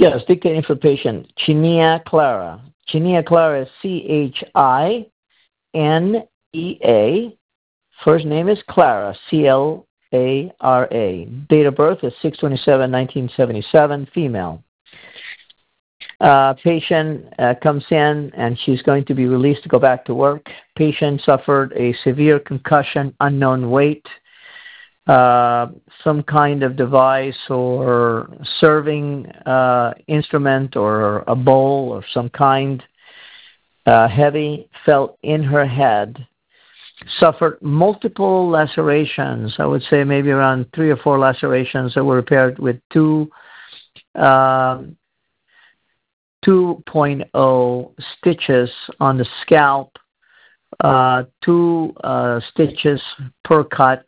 Yes, dictating for patient Chinia Clara. Chinia Clara is Chinea. First name is Clara, Clara. Date of birth is 6/27/1977, female. Patient comes in and she's going to be released to go back to work. Patient suffered a severe concussion, unknown weight. Some kind of device or serving instrument or a bowl of some kind heavy fell in her head. Suffered multiple lacerations. I would say maybe around 3 or 4 lacerations that were repaired with 2.0 stitches on the scalp, 2 stitches per cut.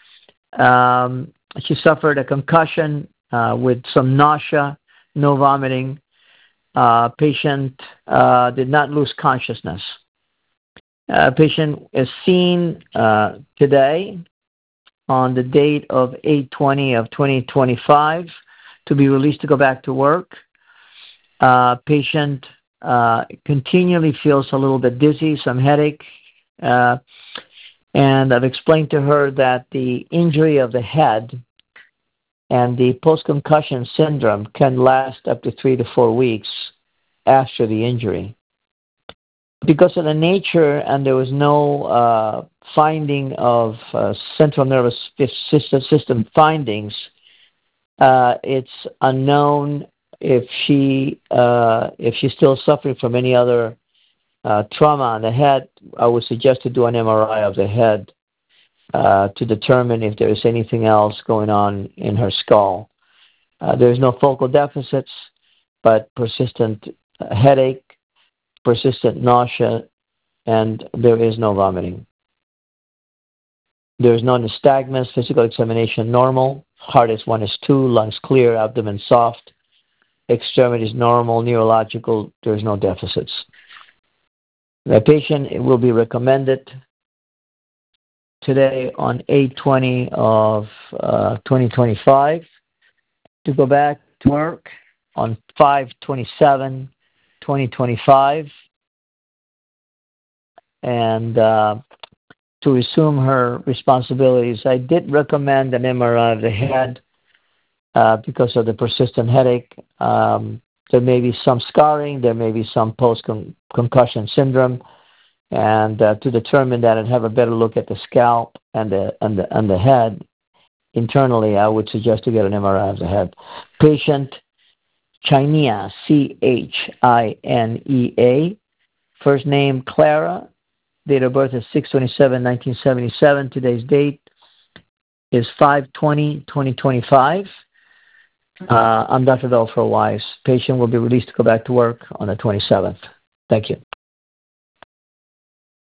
She suffered a concussion with some nausea, no vomiting. Patient did not lose consciousness. Patient is seen today on the date of 8/20/2025 to be released to go back to work. Patient continually feels a little bit dizzy, some headache, and I've explained to her that the injury of the head and the post-concussion syndrome can last up to 3 to 4 weeks after the injury. Because of the nature, and there was no finding of central nervous system findings, it's unknown if she's still suffering from any other trauma on the head. I would suggest to do an MRI of the head to determine if there is anything else going on in her skull. There is no focal deficits, but persistent headache, persistent nausea, and there is no vomiting. There is no nystagmus. Physical examination normal. Heart is 1:2. Lungs clear. Abdomen soft. Extremities normal. Neurological, there is no deficits. The patient will be recommended today on 8/20/2025 to go back to work on 5/27/2025 and to resume her responsibilities. I did recommend an MRI of the head because of the persistent headache. There may be some scarring, there may be some post-concussion syndrome, and to determine that and have a better look at the scalp and the head internally, I would suggest to get an MRI of the head. Patient Chinia, Chinea. First name Clara. Date of birth is 6/27/1977. Today's date is 5/20/2025. I'm Dr. Belfort Weiss. Patient will be released to go back to work on the 27th. Thank you.